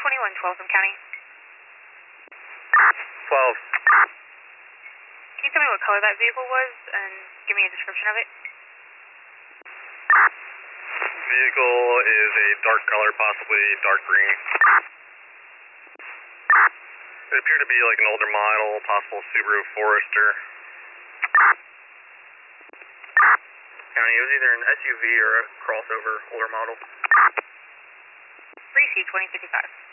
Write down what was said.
2112 from County. 12. Can you tell me what color that vehicle was and give me a description of it? Vehicle is a dark color, possibly dark green. It appeared to be like an older model, possible Subaru Forester. County, it was either an SUV or a crossover, older model. 3C 2055.